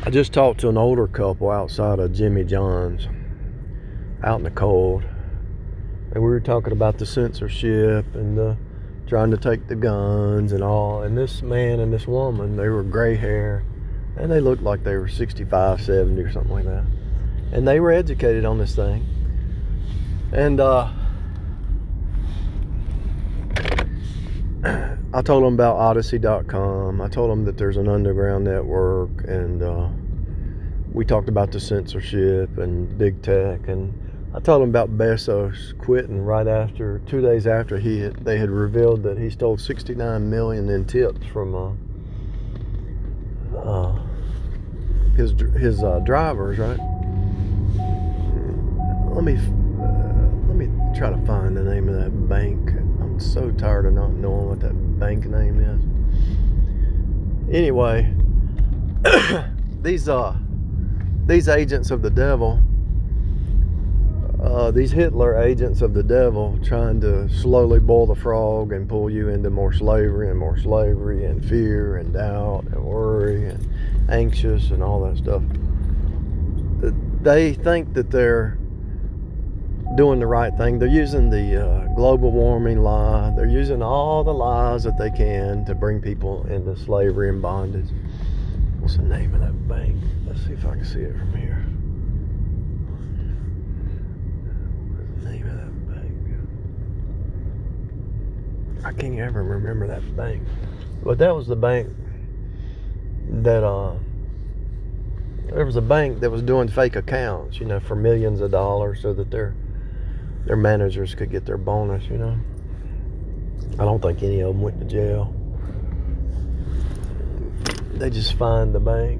I just talked to an older couple outside of Jimmy John's, out in the cold, and we were talking about the censorship and trying to take the guns and all. And this man and this woman, they were gray hair, and they looked like they were 65, 70 or something like that. And they were educated on this thing. And I told them about Odyssey.com. I told them that there's an underground network, and we talked about the censorship and big tech. And I told them about Bezos quitting right after, 2 days after they had revealed that he stole $69 million in tips from his drivers, right? Let me try to find the name of that bank. I'm so tired of not knowing what that bank name is. Anyway, these agents of the devil, these Hitler agents of the devil, trying to slowly boil the frog and pull you into more slavery and fear and doubt and worry and anxious and all that stuff. They think that they're doing the right thing. They're using the global warming lie. They're using all the lies that they can to bring people into slavery and bondage. What's the name of that bank? Let's see if I can see it from here. What's the name of that bank? I can't ever remember that bank. But that was the bank that there was a bank that was doing fake accounts, for millions of dollars so that their managers could get their bonus, I don't think any of them went to jail. They just fined the bank.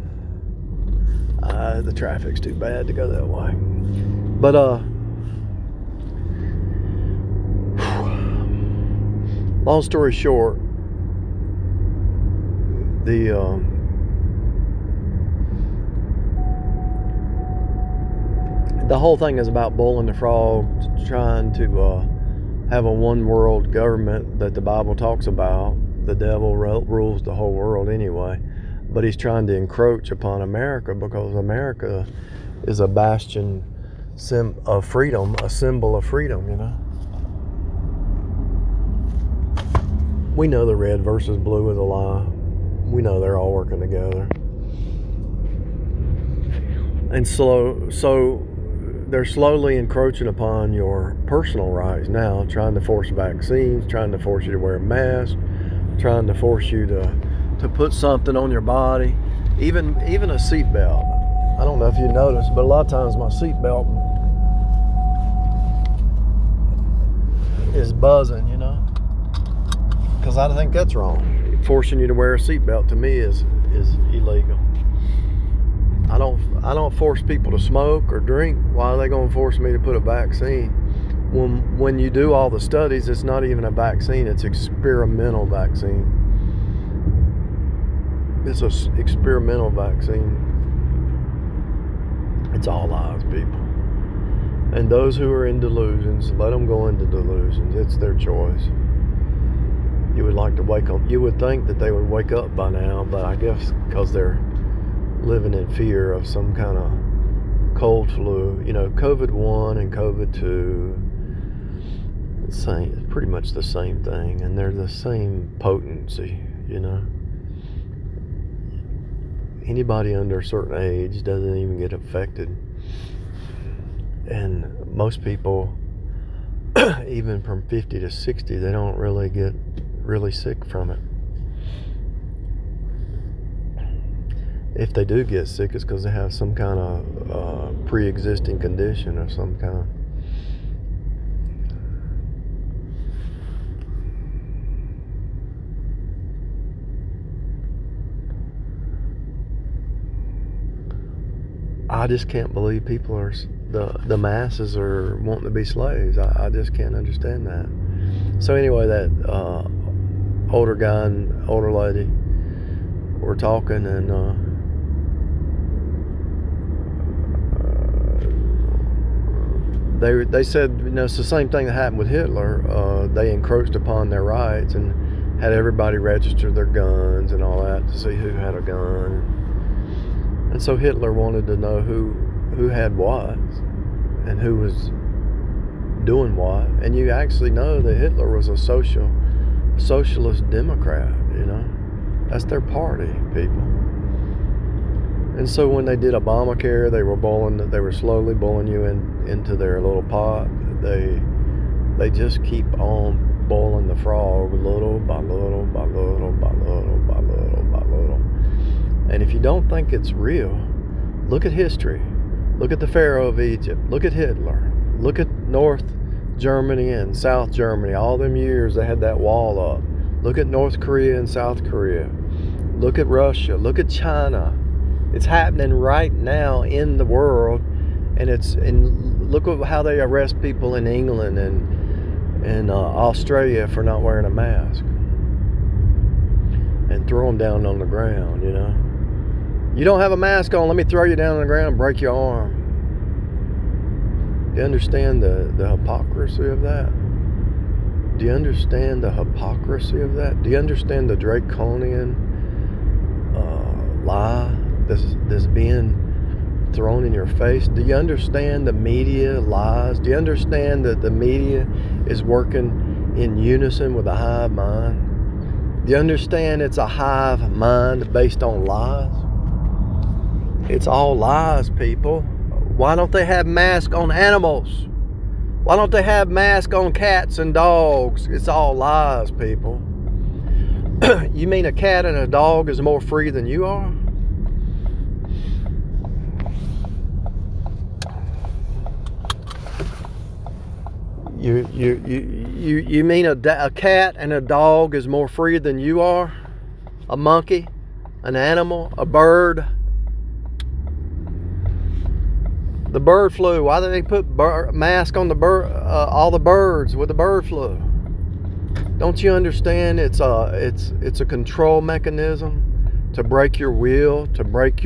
The traffic's too bad to go that way. But long story short, the whole thing is about boiling the frog, trying to have a one world government that the Bible talks about. The devil rules the whole world anyway, but he's trying to encroach upon America because America is a bastion of freedom, a symbol of freedom, We know the red versus blue is a lie. We know they're all working together. And so they're slowly encroaching upon your personal rights now, trying to force vaccines, trying to force you to wear a mask, trying to force you to put something on your body, even a seatbelt. I don't know if you noticed, but a lot of times my seatbelt is buzzing, because I think that's wrong. Forcing you to wear a seatbelt to me is illegal. I don't force people to smoke or drink. Why are they going to force me to put a vaccine? When you do all the studies, it's not even a vaccine. It's experimental vaccine. It's an experimental vaccine. It's all lies, people. And those who are in delusions, let them go into delusions. It's their choice. You would like to wake up. You would think that they would wake up by now, but I guess because they're living in fear of some kind of cold flu, COVID-1 and COVID-2, it's pretty much the same thing, and they're the same potency, Anybody under a certain age doesn't even get affected, and most people, even from 50 to 60, they don't really get really sick from it. If they do get sick, it's because they have some kind of pre-existing condition of some kind. I just can't believe people are, the masses are wanting to be slaves. I just can't understand that. So anyway, that older guy and older lady were talking, and they said, it's the same thing that happened with Hitler. They encroached upon their rights and had everybody register their guns and all that to see who had a gun. And so Hitler wanted to know who had what and who was doing what. And you actually know that Hitler was a socialist Democrat, you know. That's their party, people. And so when they did Obamacare, they were slowly boiling you into their little pot. They just keep on boiling the frog little by little by little by little by little by little. And if you don't think it's real, look at history. Look at the Pharaoh of Egypt. Look at Hitler. Look at North Germany and South Germany. All them years they had that wall up. Look at North Korea and South Korea. Look at Russia. Look at China. It's happening right now in the world. And look at how they arrest people in England and Australia for not wearing a mask. And throw them down on the ground, you know. You don't have a mask on, let me throw you down on the ground and break your arm. Do you understand the hypocrisy of that? Do you understand the hypocrisy of that? Do you understand the draconian lie that's being thrown in your face? Do you understand the media lies? Do you understand that the media is working in unison with a hive mind? Do you understand it's a hive mind based on lies? It's all lies, people. Why don't they have masks on animals? Why don't they have masks on cats and dogs? It's all lies, people. You mean a cat and a dog is more free than you are? You mean a cat and a dog is more free than you are? A monkey, an animal, a bird? The bird flu. Why do they put mask on the all the birds with the bird flu? Don't you understand? It's a control mechanism to break your will, to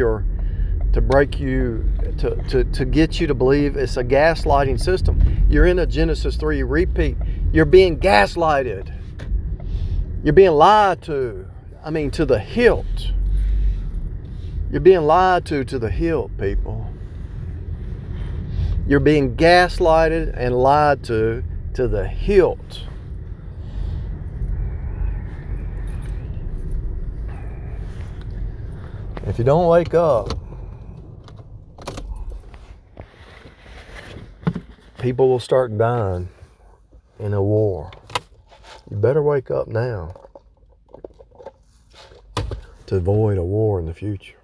get you to believe. It's a gaslighting system. You're in a Genesis 3 repeat. You're being gaslighted. You're being lied to. I mean, to the hilt. You're being lied to the hilt, people. You're being gaslighted and lied to the hilt. If you don't wake up, people will start dying in a war. You better wake up now to avoid a war in the future.